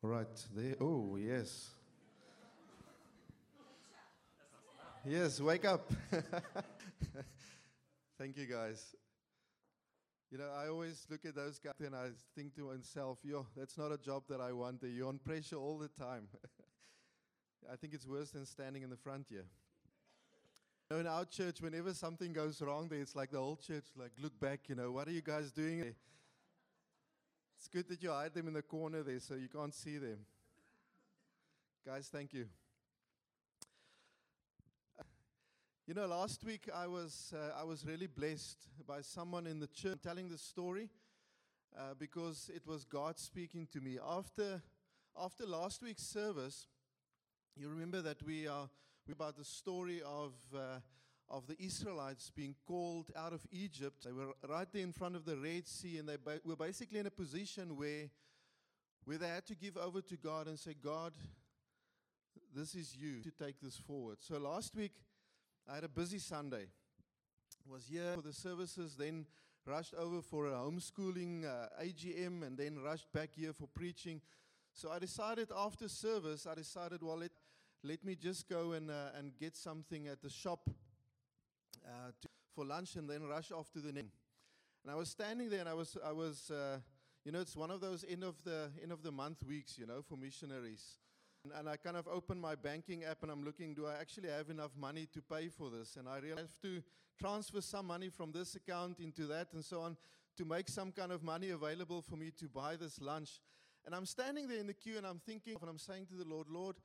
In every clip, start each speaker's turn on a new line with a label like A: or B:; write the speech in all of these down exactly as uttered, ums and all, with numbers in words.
A: All right, there. Oh, yes. Yes, wake up. Thank you, guys. You know, I always look at those guys and I think to myself, yo, that's not a job that I want. You're on pressure all the time. I think it's worse than standing in the front here. You know, in our church, whenever something goes wrong there, it's like the whole church, like, look back, you know, what are you guys doing there? It's good that you hide them in the corner there so you can't see them. Guys, thank you. You know, last week I was uh, I was really blessed by someone in the church telling the story uh, because it was God speaking to me. After after last week's service, you remember that we are we about the story of uh, of the Israelites being called out of Egypt. They were right there in front of the Red Sea, and they ba- were basically in a position where where they had to give over to God and say, God, this is you to take this forward. So last week, I had a busy Sunday. Was here for the services, then rushed over for a homeschooling uh, A G M, and then rushed back here for preaching. So I decided after service, I decided, well, let, let me just go and uh, and get something at the shop uh, to, for lunch, and then rush off to the next. And I was standing there, and I was, I was, uh, you know, it's one of those end of the end of the month weeks, you know, for missionaries. And I kind of opened my banking app and I'm looking, do I actually have enough money to pay for this? And I really have to transfer some money from this account into that and so on to make some kind of money available for me to buy this lunch. And I'm standing there in the queue and I'm thinking, and I'm saying to the Lord, Lord,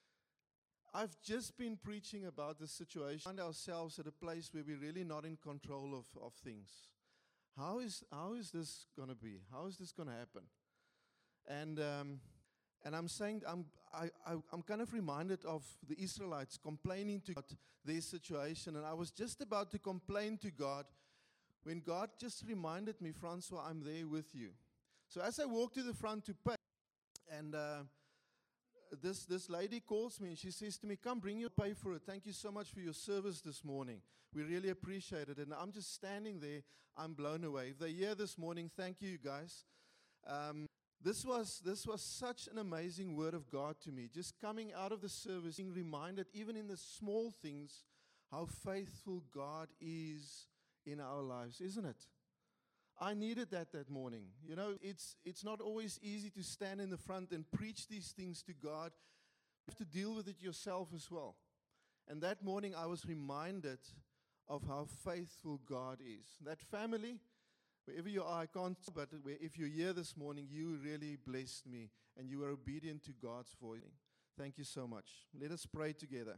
A: I've just been preaching about this situation. We find ourselves at a place where we're really not in control of, of things. How is, how is this going to be? How is this going to happen? And... Um, And I'm saying, I'm, I, I, I'm kind of reminded of the Israelites complaining to God their situation. And I was just about to complain to God when God just reminded me, Francois, I'm there with you. So as I walked to the front to pay, and uh, this, this lady calls me and she says to me, come bring your pay for it. Thank you so much for your service this morning. We really appreciate it. And I'm just standing there. I'm blown away. If they're here this morning, thank you, guys. Um, This was this was such an amazing word of God to me. Just coming out of the service, being reminded, even in the small things, how faithful God is in our lives, isn't it? I needed that that morning. You know, it's it's not always easy to stand in the front and preach these things to God. You have to deal with it yourself as well. And that morning I was reminded of how faithful God is. That family, wherever you are, I can't, but if you're here this morning, you really blessed me, and you were obedient to God's voice. Thank you so much. Let us pray together.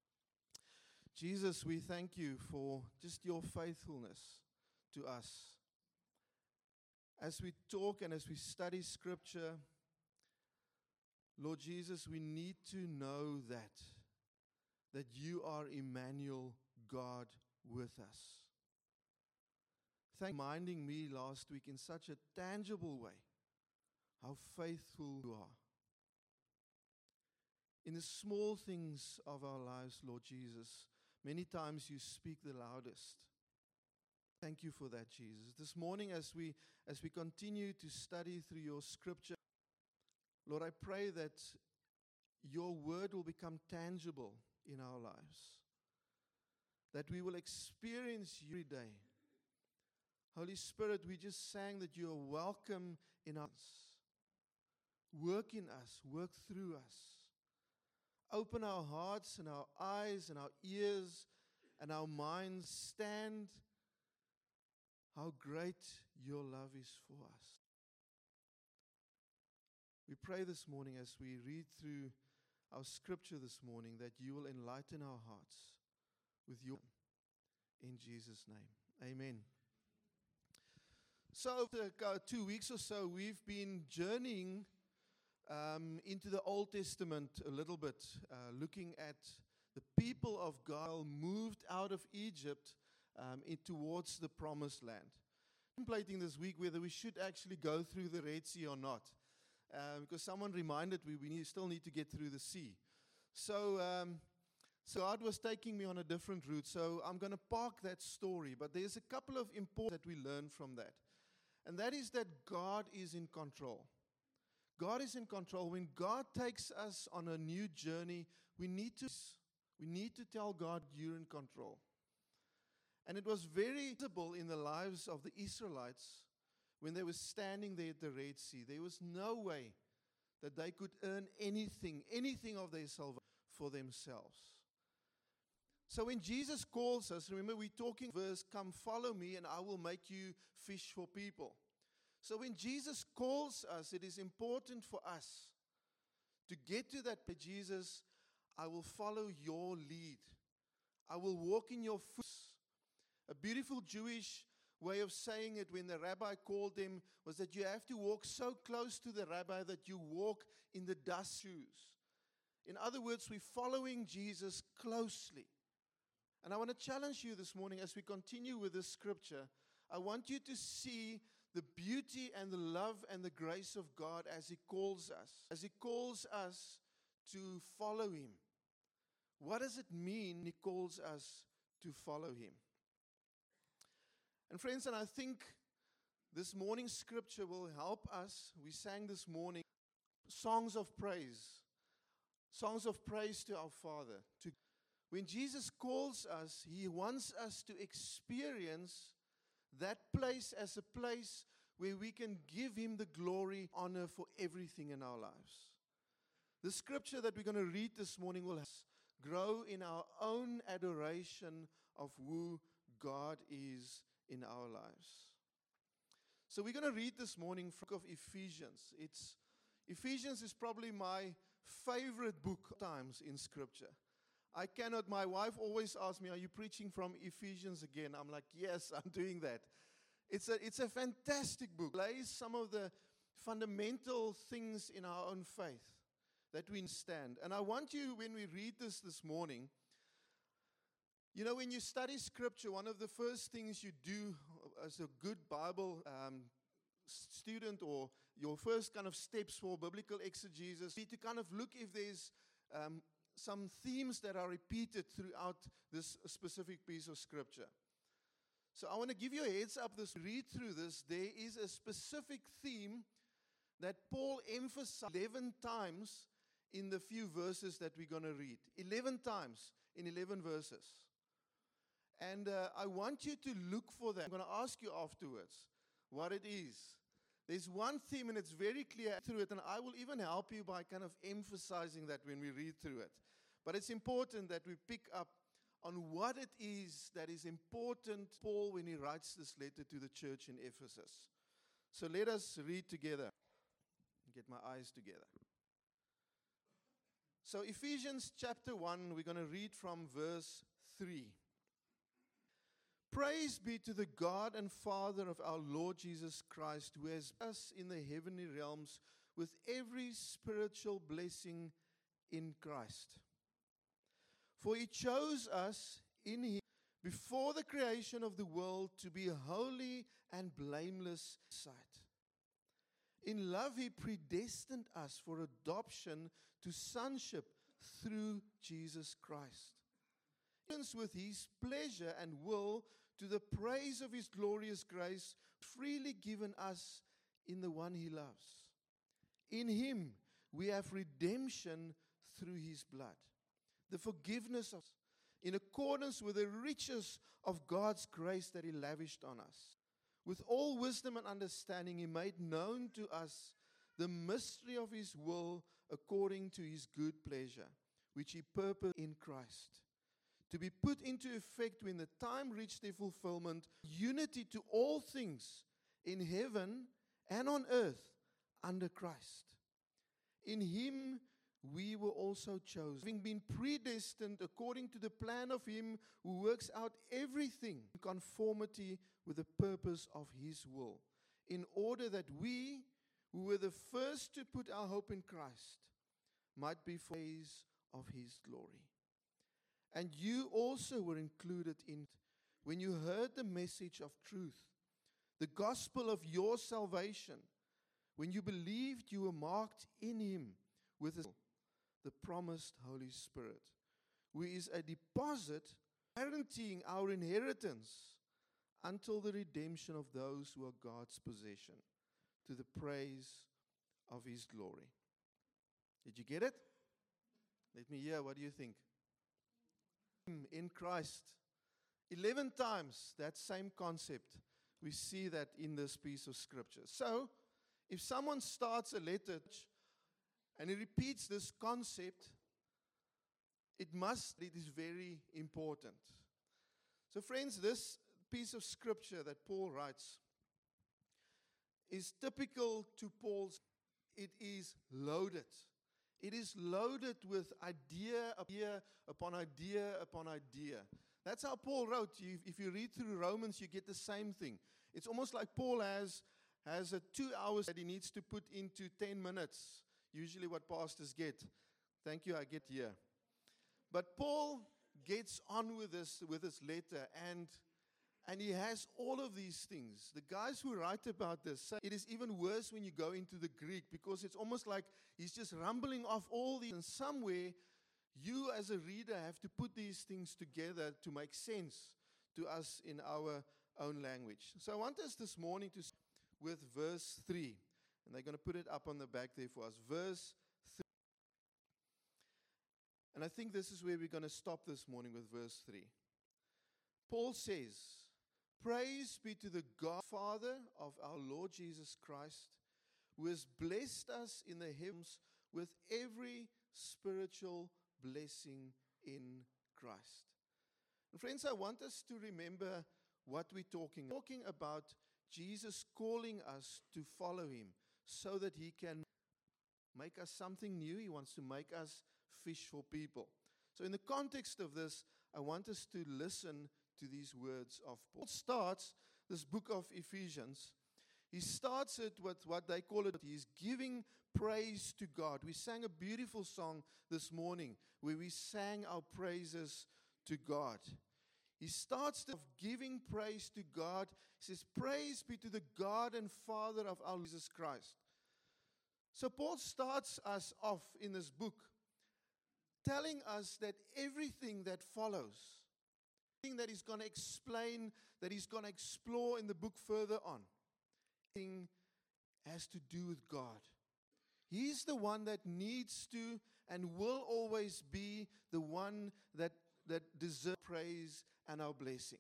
A: Jesus, we thank you for just your faithfulness to us. As we talk and as we study Scripture, Lord Jesus, we need to know that, that you are Emmanuel, God with us. Thank you for reminding me last week in such a tangible way how faithful you are. In the small things of our lives, Lord Jesus, many times you speak the loudest. Thank you for that, Jesus. This morning as we as we continue to study through your Scripture, Lord, I pray that your word will become tangible in our lives, that we will experience you every day. Holy Spirit, we just sang that you are welcome in us. Work in us, work through us. Open our hearts and our eyes and our ears and our minds. Stand how great your love is for us. We pray this morning as we read through our Scripture this morning that you will enlighten our hearts with your in Jesus' name. Amen. So over uh, two weeks or so, we've been journeying um, into the Old Testament a little bit, uh, looking at the people of God moved out of Egypt um, in, towards the Promised Land. Contemplating this week whether we should actually go through the Red Sea or not, uh, because someone reminded me we need, still need to get through the sea. So, um, so God was taking me on a different route. So I'm going to park that story, but there's a couple of important that we learn from that. And that is that God is in control. God is in control. When God takes us on a new journey, we need to we need to tell God, you're in control. And it was very visible in the lives of the Israelites when they were standing there at the Red Sea. There was no way that they could earn anything, anything of their salvation for themselves. So when Jesus calls us, remember we're talking verse, come follow me and I will make you fish for people. So when Jesus calls us, it is important for us to get to that point. Jesus, I will follow your lead. I will walk in your footsteps. A beautiful Jewish way of saying it when the rabbi called them was that you have to walk so close to the rabbi that you walk in the dust shoes. In other words, we're following Jesus closely. And I want to challenge you this morning as we continue with this scripture. I want you to see the beauty and the love and the grace of God as He calls us, as He calls us to follow Him. What does it mean He calls us to follow Him? And friends, and I think this morning's scripture will help us. We sang this morning songs of praise, songs of praise to our Father. To, when Jesus calls us, He wants us to experience that place as a place where we can give Him the glory, honor for everything in our lives. The scripture that we're going to read this morning will help us grow in our own adoration of who God is in our lives. So we're going to read this morning from the book of Ephesians. It's Ephesians is probably my favorite book times in scripture. I cannot, my wife always asks me, are you preaching from Ephesians again? I'm like, yes, I'm doing that. It's a, it's a fantastic book. It lays some of the fundamental things in our own faith that we understand. And I want you, when we read this this morning, you know, when you study scripture, one of the first things you do as a good Bible um, student, or your first kind of steps for biblical exegesis, is to kind of look if there's um, some themes that are repeated throughout this specific piece of scripture. So I want to give you a heads up, this read through this, there is a specific theme that Paul emphasized eleven times in the few verses that we're going to read. eleven times in eleven verses. And uh, I want you to look for that. I'm going to ask you afterwards what it is. There's one theme and it's very clear through it, and I will even help you by kind of emphasizing that when we read through it. But it's important that we pick up on what it is that is important to Paul when he writes this letter to the church in Ephesus. So let us read together. Get my eyes together. So Ephesians chapter one, we're going to read from verse three. Praise be to the God and Father of our Lord Jesus Christ, who has blessed us in the heavenly realms with every spiritual blessing in Christ. For He chose us in Him before the creation of the world to be holy and blameless in His sight. In love He predestined us for adoption to sonship through Jesus Christ, with His pleasure and will, to the praise of His glorious grace, freely given us in the one He loves. In Him we have redemption through His blood, the forgiveness of, in accordance with the riches of God's grace that He lavished on us. With all wisdom and understanding He made known to us the mystery of His will according to His good pleasure, which He purposed in Christ, to be put into effect when the time reached their fulfillment, unity to all things in heaven and on earth under Christ. In Him we were also chosen, having been predestined according to the plan of Him who works out everything in conformity with the purpose of His will, in order that we, who were the first to put our hope in Christ, might be praise of His glory. And you also were included in it when you heard the message of truth, the gospel of your salvation. When you believed, you were marked in Him with the promised Holy Spirit, who is a deposit guaranteeing our inheritance until the redemption of those who are God's possession, to the praise of his glory. Did you get it? Let me hear, what do you think? In Christ. Eleven times that same concept. We see that in this piece of scripture. So, if someone starts a letter and he repeats this concept, it must, it is very important. So friends, this piece of scripture that Paul writes is typical to Paul's. It is loaded. It is loaded with idea, idea upon idea upon idea. That's how Paul wrote. You, if you read through Romans, you get the same thing. It's almost like Paul has, has a two hours that he needs to put into ten minutes. Usually what pastors get. Thank you, I get here. But Paul gets on with this, with this letter, and, and he has all of these things. The guys who write about this say it is even worse when you go into the Greek, because it's almost like he's just rumbling off all these, and somewhere you as a reader have to put these things together to make sense to us in our own language. So I want us this morning to start with verse three. And they're going to put it up on the back there for us. Verse three. And I think this is where we're going to stop this morning, with verse three. Paul says, "Praise be to the God, Father of our Lord Jesus Christ, who has blessed us in the heavens with every spiritual blessing in Christ." And friends, I want us to remember what we're talking about. We're talking about Jesus calling us to follow him so that he can make us something new. He wants to make us fish for people. So in the context of this, I want us to listen to these words of Paul. Paul starts this book of Ephesians. He starts it with what they call it, he's giving praise to God. We sang a beautiful song this morning where we sang our praises to God. He starts off giving praise to God. He says, "Praise be to the God and Father of our Lord Jesus Christ." So Paul starts us off in this book telling us that everything that follows, everything that he's going to explain, that he's going to explore in the book further on, everything has to do with God. He's the one that needs to and will always be the one that, that deserves praise and our blessing.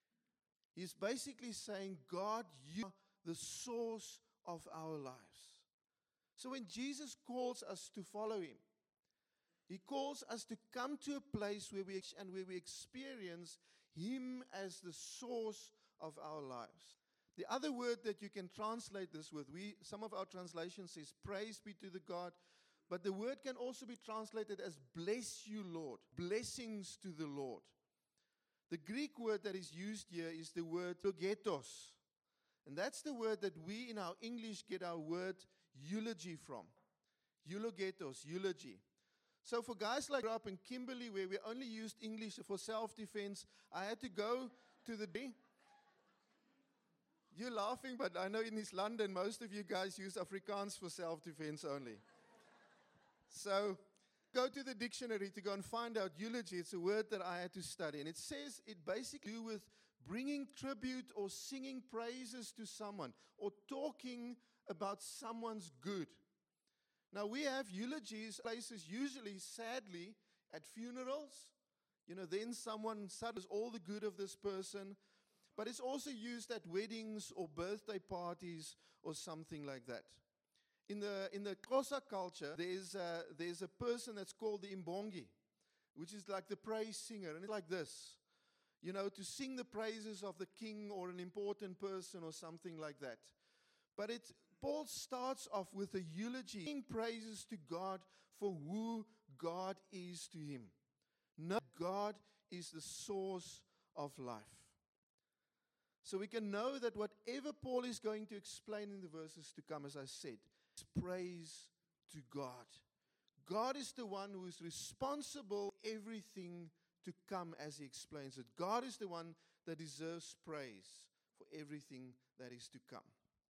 A: He's basically saying, God, you are the source of our lives. So when Jesus calls us to follow him, he calls us to come to a place where we and where we experience him as the source of our lives. The other word that you can translate this with, we some of our translations says, "Praise be to the God," but the word can also be translated as "bless you, Lord," blessings to the Lord. The Greek word that is used here is the word eulogetos. And that's the word that we in our English get our word eulogy from. Eulogetos, eulogy. So for guys like up in Kimberley, where we only used English for self-defense, I had to go to the day. You're laughing, but I know in East London, most of you guys use Afrikaans for self-defense only. So go to the dictionary to go and find out eulogy. It's a word that I had to study. And it says it basically do with bringing tribute or singing praises to someone or talking about someone's good. Now, we have eulogies, places usually, sadly, at funerals. You know, then someone says all the good of this person. But it's also used at weddings or birthday parties or something like that. In the in the Xhosa culture, there's a, there's a person that's called the imbongi, which is like the praise singer. And it's like this, you know, to sing the praises of the king or an important person or something like that. But it's, Paul starts off with a eulogy, singing praises to God for who God is to him. No, God is the source of life. So we can know that whatever Paul is going to explain in the verses to come, as I said, is praise to God. God is the one who is responsible for everything to come, as he explains it. God is the one that deserves praise for everything that is to come.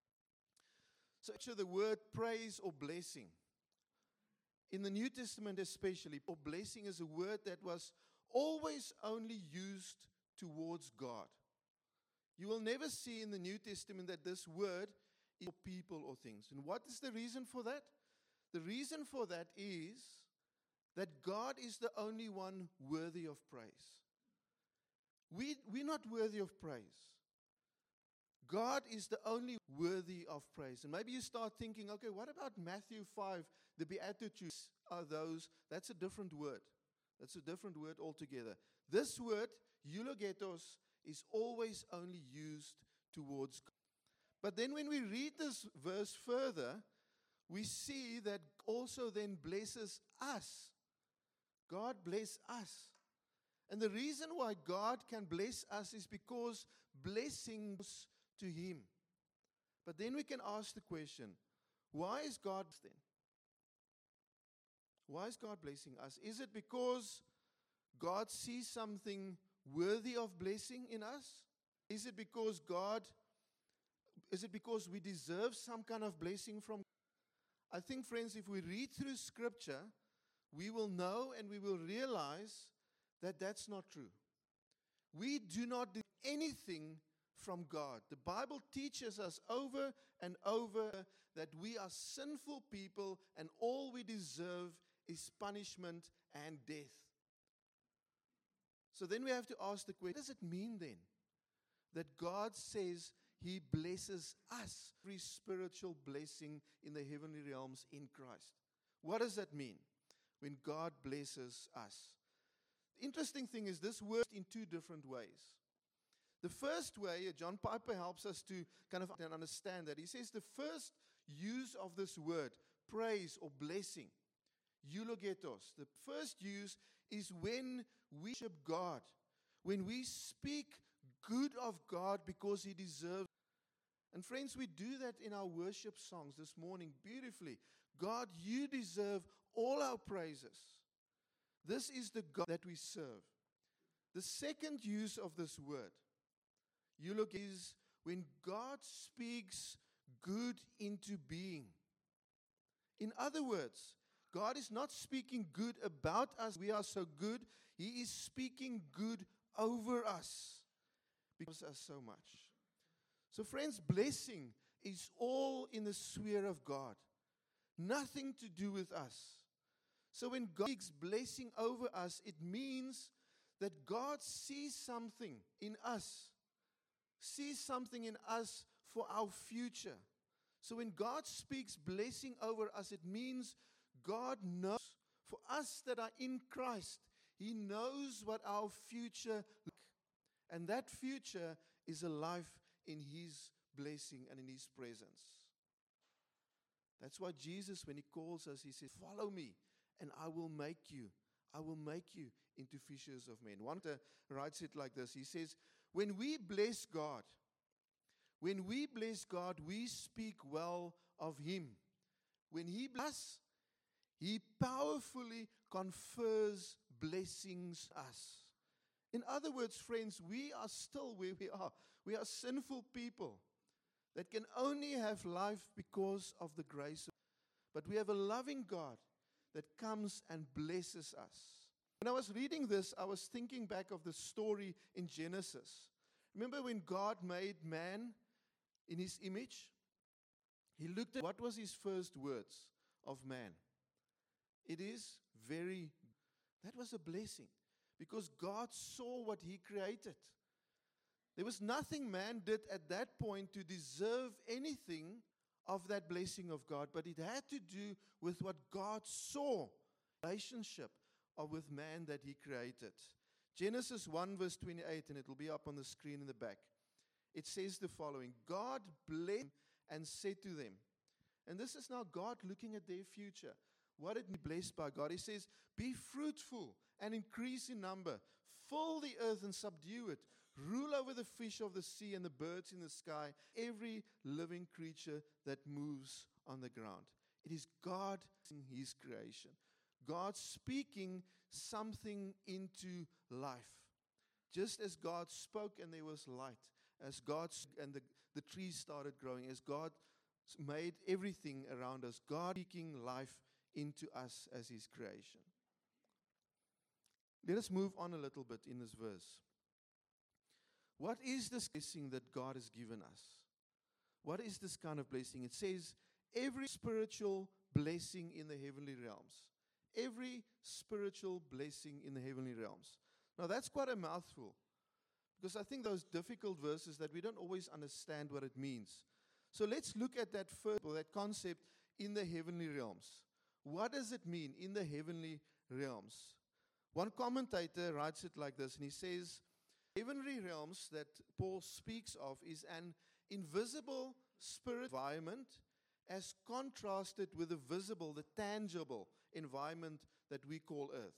A: So the word praise or blessing, in the New Testament especially, or blessing is a word that was always only used towards God. You will never see in the New Testament that this word for people or things. And what is the reason for that? The reason for that is that God is the only one worthy of praise. We, we're not worthy of praise. God is the only worthy of praise. And maybe you start thinking, okay, what about Matthew five? The Beatitudes are those, that's a different word. That's a different word altogether. This word, eulogetos, is always only used towards God. But then when we read this verse further, we see that also then blesses us. God bless us. And the reason why God can bless us is because blessings to Him. But then we can ask the question, why is God then? Why is God blessing us? Is it because God sees something worthy of blessing in us? Is it because God, is it because we deserve some kind of blessing from God? I think, friends, if we read through Scripture, we will know and we will realize that that's not true. We do not do anything from God. The Bible teaches us over and over that we are sinful people and all we deserve is punishment and death. So then we have to ask the question, what does it mean then that God says He blesses us, every spiritual blessing in the heavenly realms in Christ? What does that mean when God blesses us? The interesting thing is this works in two different ways. The first way, John Piper helps us to kind of understand that. He says the first use of this word, praise or blessing, eulogetos, the first use is when we worship God, when we speak good of God because He deserves. And friends, we do that in our worship songs this morning beautifully. God, You deserve all our praises. This is the God that we serve. The second use of this word, eulog, is when God speaks good into being. In other words, God is not speaking good about us. We are so good. He is speaking good over us because of us so much. So friends, blessing is all in the sphere of God. Nothing to do with us. So when God speaks blessing over us, it means that God sees something in us. Sees something in us for our future. So when God speaks blessing over us, it means God knows for us that are in Christ. He knows what our future looks like. And that future is a life in His blessing and in His presence. That's why Jesus, when He calls us, He says, follow me and I will make you. I will make you into fishers of men. One writes it like this. He says, when we bless God, when we bless God, we speak well of Him. When He blesses us, He powerfully confers blessings us. In other words, friends, we are still where we are. We are sinful people that can only have life because of the grace of God. But we have a loving God that comes and blesses us. When I was reading this, I was thinking back of the story in Genesis. Remember when God made man in His image? He looked at what was His first words of man. It is very, that was a blessing because God saw what He created. There was nothing man did at that point to deserve anything of that blessing of God, but it had to do with what God saw, relationship of with man that He created. Genesis one verse twenty-eight, and it will be up on the screen in the back. It says the following, God blessed and said to them, and this is now God looking at their future. What did be blessed by God? He says, be fruitful and increase in number. Fill the earth and subdue it. Rule over the fish of the sea and the birds in the sky, every living creature that moves on the ground. It is God in His creation. God speaking something into life. Just as God spoke and there was light. As God and the, the trees started growing. As God made everything around us. God speaking life into us as His creation. Let us move on a little bit in this verse. What is this blessing that God has given us? What is this kind of blessing? It says, every spiritual blessing in the heavenly realms. Every spiritual blessing in the heavenly realms. Now that's quite a mouthful, because I think those difficult verses that we don't always understand what it means. So let's look at that first, or that concept in the heavenly realms. What does it mean in the heavenly realms? One commentator writes it like this, and he says, heavenly realms that Paul speaks of is an invisible spirit environment as contrasted with the visible, the tangible environment that we call earth.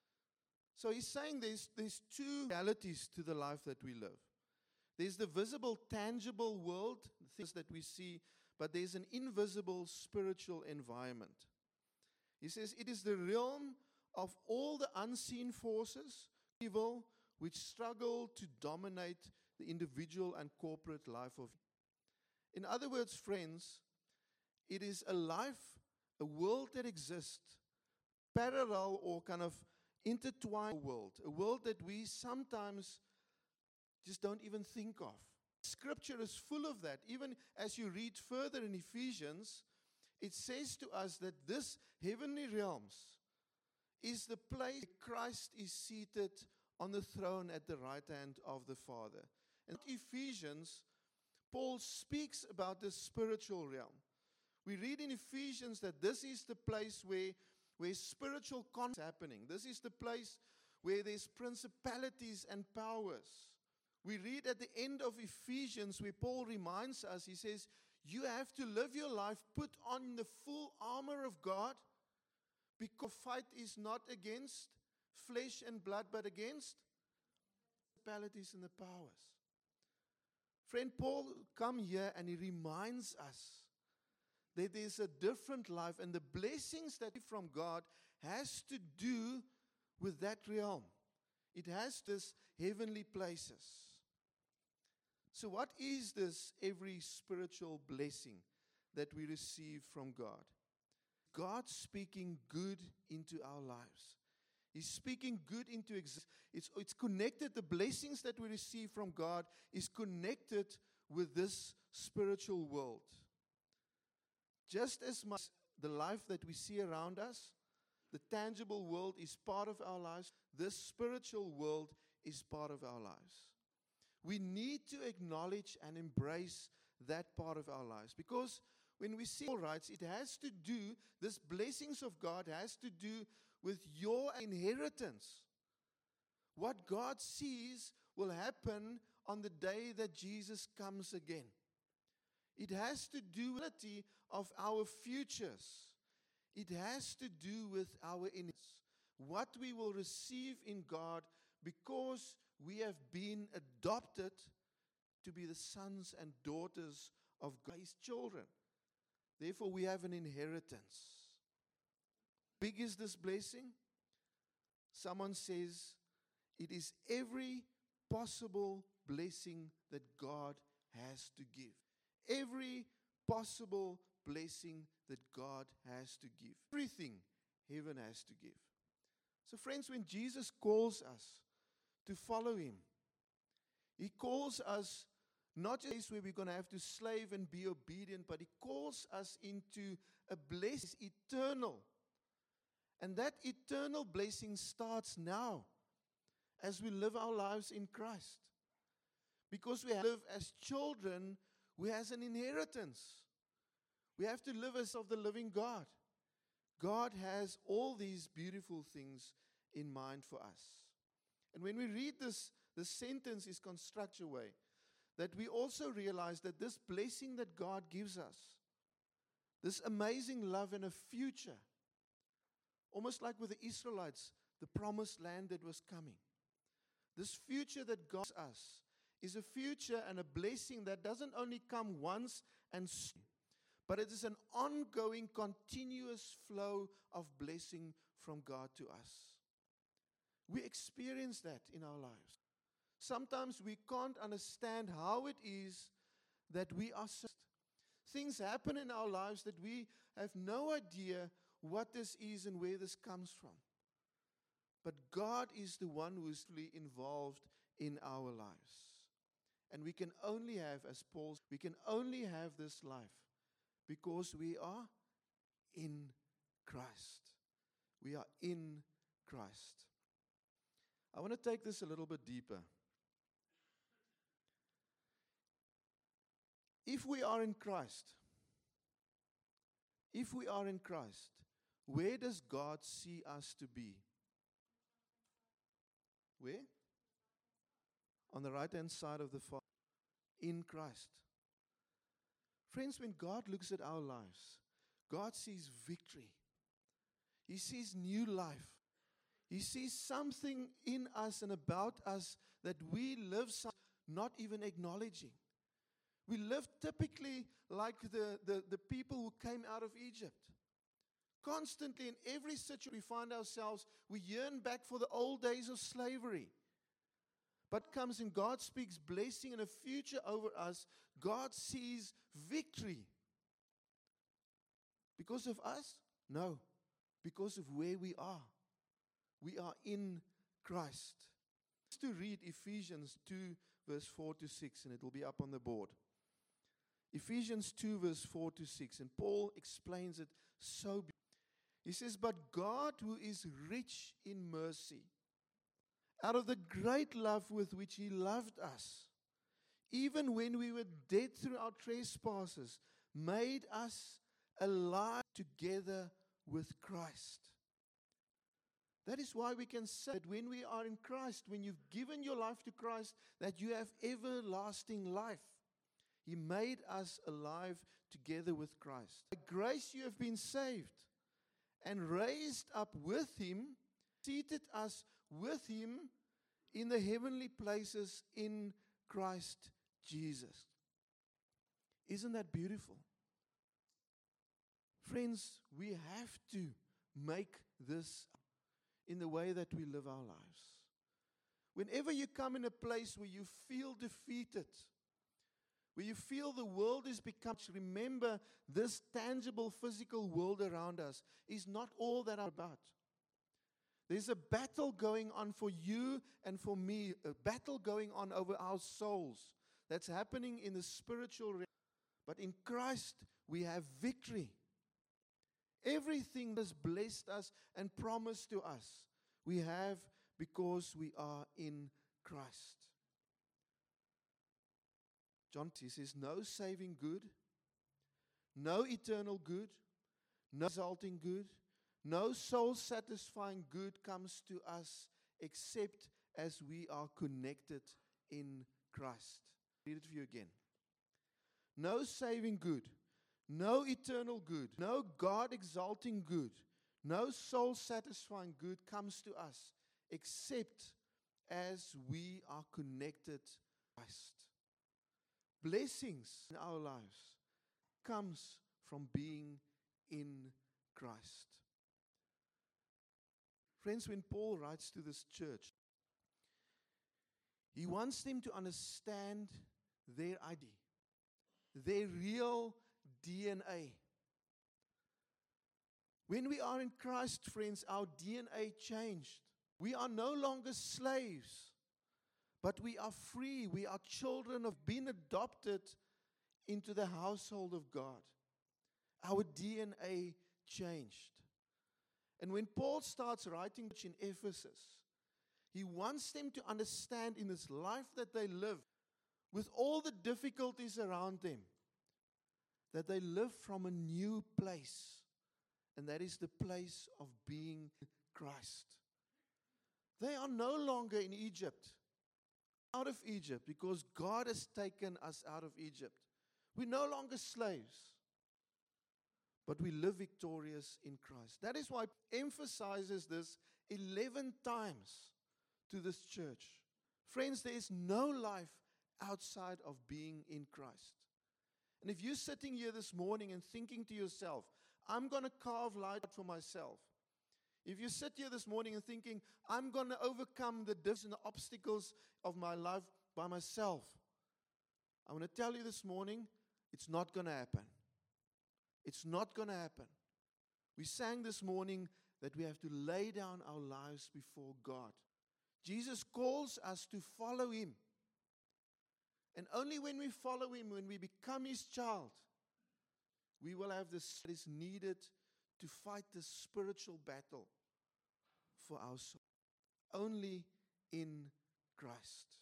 A: So he's saying there's, there's two realities to the life that we live. There's the visible, tangible world, things that we see, but there's an invisible spiritual environment. He says it is the realm of all the unseen forces, evil, which struggle to dominate the individual and corporate life of. In other words, friends, it is a life, a world that exists, parallel or kind of intertwined world, a world that we sometimes just don't even think of. Scripture is full of that. Even as you read further in Ephesians, it says to us that this heavenly realms is the place Christ is seated on the throne at the right hand of the Father. And in Ephesians, Paul speaks about the spiritual realm. We read in Ephesians that this is the place where, where spiritual conflict is happening. This is the place where there's principalities and powers. We read at the end of Ephesians where Paul reminds us, he says, you have to live your life, put on the full armor of God, because fight is not against flesh and blood, but against principalities and the powers. Friend, Paul come here and he reminds us that there's a different life, and the blessings that from God has to do with that realm. It has this heavenly places. So what is this every spiritual blessing that we receive from God? God speaking good into our lives. He's speaking good into existence. It's, it's connected, the blessings that we receive from God is connected with this spiritual world. Just as much the life that we see around us, the tangible world is part of our lives, this spiritual world is part of our lives. We need to acknowledge and embrace that part of our lives, because when we see all rights, it has to do, this blessings of God has to do with your inheritance. What God sees will happen on the day that Jesus comes again. It has to do with the of our futures. It has to do with our innocence. What we will receive in God because we have been adopted to be the sons and daughters of God's children. Therefore, we have an inheritance. Big is this blessing? Someone says, it is every possible blessing that God has to give. Every possible blessing that God has to give. Everything heaven has to give. So friends, when Jesus calls us to follow him, he calls us not just where we're going to have to slave and be obedient, but he calls us into a blessing, eternal. And that eternal blessing starts now as we live our lives in Christ. Because we live as children, we have an inheritance. We have to live as of the living God. God has all these beautiful things in mind for us. And when we read this, the sentence is constructed a way that we also realize that this blessing that God gives us, this amazing love and a future, almost like with the Israelites, the promised land that was coming. This future that God gives us is a future and a blessing that doesn't only come once and soon, but it is an ongoing, continuous flow of blessing from God to us. We experience that in our lives. Sometimes we can't understand how it is that we are saved. Things happen in our lives that we have no idea what this is and where this comes from. But God is the one who is really involved in our lives. And we can only have, as Paul, we can only have this life because we are in Christ. We are in Christ. I want to take this a little bit deeper. If we are in Christ, if we are in Christ, where does God see us to be? Where? On the right-hand side of the Father. In Christ. Friends, when God looks at our lives, God sees victory. He sees new life. He sees something in us and about us that we live not even acknowledging. We live typically like the, the, the people who came out of Egypt. Constantly in every situation we find ourselves, we yearn back for the old days of slavery. But comes and God speaks blessing and a future over us. God sees victory. Because of us? No. Because of where we are. We are in Christ. Let's to read Ephesians two, verse four to six, and it will be up on the board. Ephesians two, verse four to six, and Paul explains it so beautifully. He says, "But God, who is rich in mercy, out of the great love with which He loved us, even when we were dead through our trespasses, made us alive together with Christ." That is why we can say that when we are in Christ, when you've given your life to Christ, that you have everlasting life. He made us alive together with Christ. By grace you have been saved, and raised up with Him, seated us with Him in the heavenly places in Christ Jesus. Isn't that beautiful? Friends, we have to make this in the way that we live our lives. Whenever you come in a place where you feel defeated, where you feel the world is become, remember this tangible physical world around us is not all that I'm about. There's a battle going on for you and for me, a battle going on over our souls that's happening in the spiritual realm. But in Christ, we have victory. Everything that's blessed us and promised to us, we have because we are in Christ. John he says, no saving good, no eternal good, no exalting good, no soul-satisfying good comes to us except as we are connected in Christ. Read it for you again. No saving good, no eternal good, no God-exalting good, no soul-satisfying good comes to us except as we are connected to Christ. Blessings in our lives comes from being in Christ. Friends, when Paul writes to this church, he wants them to understand their I D, their real D N A. When we are in Christ, friends, our D N A changed. We are no longer slaves, but we are free. We are children of being adopted into the household of God. Our D N A changed. And when Paul starts writing in Ephesus, he wants them to understand in this life that they live, with all the difficulties around them, that they live from a new place. And that is the place of being Christ. They are no longer in Egypt, out of Egypt, because God has taken us out of Egypt. We're no longer slaves, but we live victorious in Christ. That is why he emphasizes this eleven times to this church. Friends, there is no life outside of being in Christ. And if you're sitting here this morning and thinking to yourself, I'm going to carve light for myself. If you sit here this morning and thinking, I'm going to overcome the diffs and the obstacles of my life by myself, I want to tell you this morning, it's not going to happen. It's not going to happen. We sang this morning that we have to lay down our lives before God. Jesus calls us to follow Him. And only when we follow Him, when we become His child, we will have this that is needed to fight the spiritual battle for our soul. Only in Christ.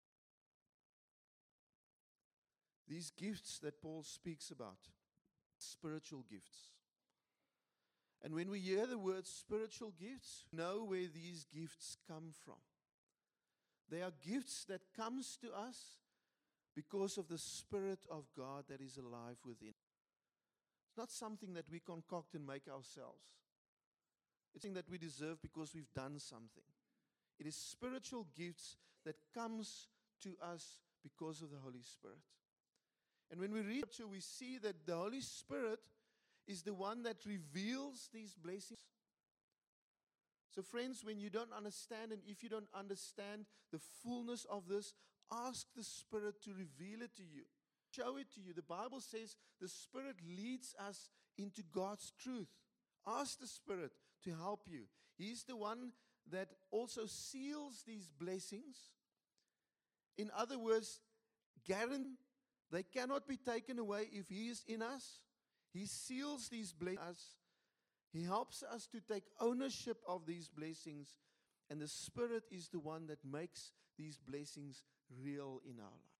A: These gifts that Paul speaks about, spiritual gifts. And when we hear the word spiritual gifts, we know where these gifts come from. They are gifts that comes to us because of the Spirit of God that is alive within. It's not something that we concoct and make ourselves. It's something that we deserve because we've done something. It is spiritual gifts that comes to us because of the Holy Spirit. And when we read Scripture, we see that the Holy Spirit is the one that reveals these blessings. So friends, when you don't understand, and if you don't understand the fullness of this, ask the Spirit to reveal it to you. Show it to you. The Bible says the Spirit leads us into God's truth. Ask the Spirit to help you. He's the one that also seals these blessings. In other words, guarantee they cannot be taken away if He is in us. He seals these blessings. He helps us to take ownership of these blessings. And the Spirit is the one that makes these blessings real in our life.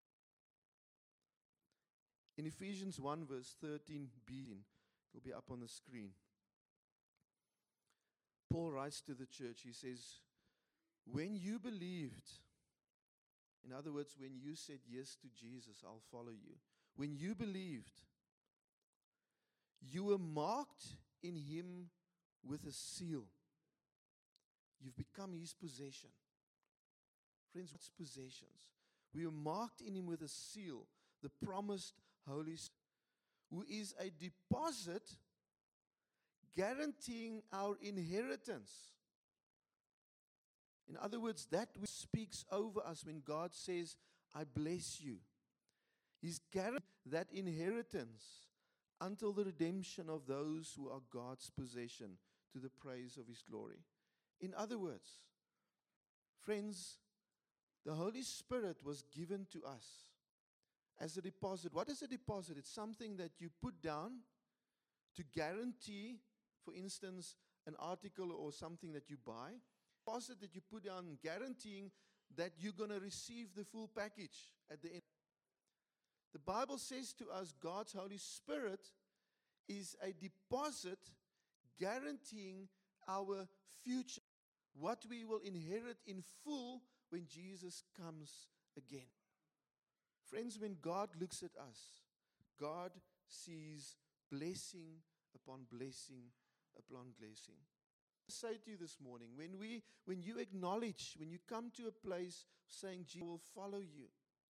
A: In Ephesians one verse thirteen b, it will be up on the screen. Paul writes to the church, he says, when you believed, in other words, when you said yes to Jesus, I'll follow you. When you believed, you were marked in Him with a seal. You've become His possession. Friends, what's possessions? We were marked in Him with a seal, the promised Holy Spirit, who is a deposit guaranteeing our inheritance. In other words, that which speaks over us when God says, I bless you. He's guaranteeing that inheritance until the redemption of those who are God's possession to the praise of His glory. In other words, friends, the Holy Spirit was given to us as a deposit. What is a deposit? It's something that you put down to guarantee, for instance, an article or something that you buy. Deposit that you put down guaranteeing that you're going to receive the full package at the end. The Bible says to us, God's Holy Spirit is a deposit guaranteeing our future, what we will inherit in full when Jesus comes again. Friends, when God looks at us, God sees blessing upon blessing upon blessing. I say to you this morning, when we, when you acknowledge, when you come to a place saying, Jesus will follow you,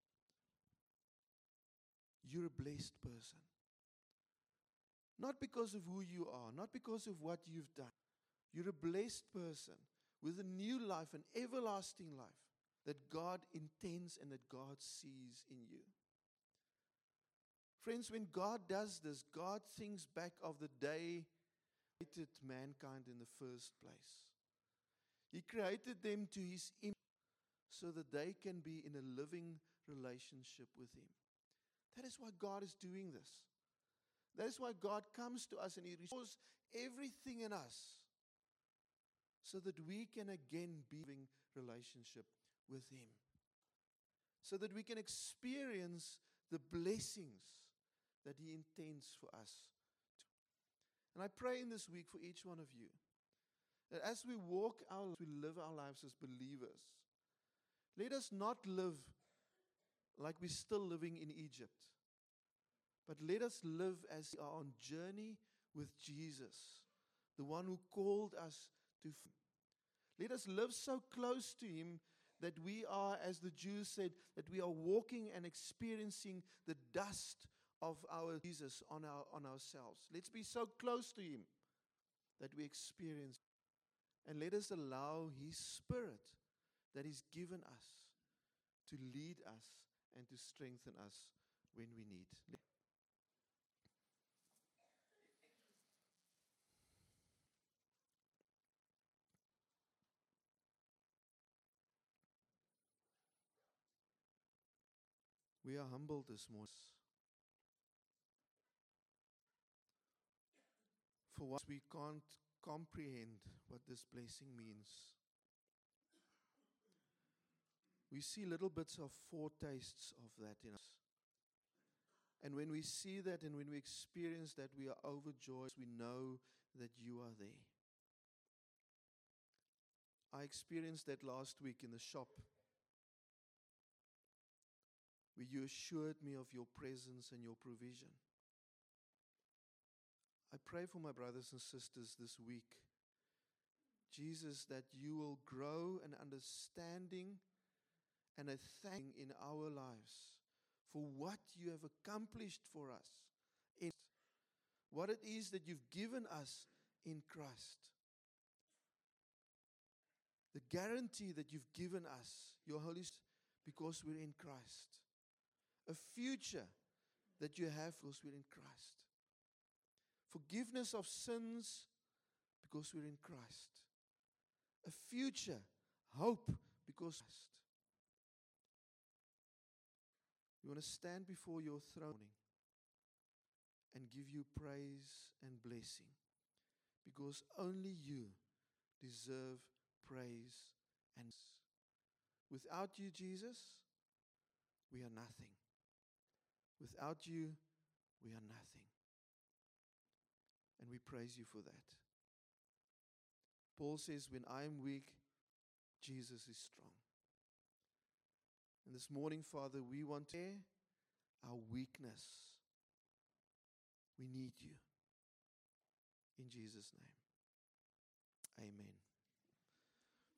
A: you're a blessed person. Not because of who you are, not because of what you've done. You're a blessed person with a new life, an everlasting life that God intends and that God sees in you. Friends, when God does this, God thinks back of the day He created mankind in the first place. He created them to His image so that they can be in a living relationship with Him. That is why God is doing this. That is why God comes to us and He restores everything in us so that we can again be in relationship with Him. So that we can experience the blessings that He intends for us. And I pray in this week for each one of you that as we walk our lives, we live our lives as believers, let us not live like we're still living in Egypt, but let us live as we are on journey with Jesus, the one who called us to. Let us live so close to Him that we are, as the Jews said, that we are walking and experiencing the dust of our Jesus on our on ourselves. Let's be so close to Him that we experience. And let us allow His Spirit that He's given us to lead us and to strengthen us when we need. We are humbled this morning for what we can't comprehend what this blessing means. We see little bits of foretastes of that in us. And when we see that and when we experience that, we are overjoyed. We know that you are there. I experienced that last week in the shop, where you assured me of your presence and your provision. I pray for my brothers and sisters this week, Jesus, that you will grow an understanding and a thank in our lives for what you have accomplished for us, in what it is that you've given us in Christ. The guarantee that you've given us, your Holy Spirit, because we're in Christ. A future that you have because we're in Christ. Forgiveness of sins because we're in Christ. A future, hope because of Christ. We want to stand before your throne and give you praise and blessing, because only you deserve praise and without you, Jesus, we are nothing. Without you, we are nothing. And we praise you for that. Paul says, when I am weak, Jesus is strong. And this morning, Father, we want to share our weakness. We need you. In Jesus' name, amen.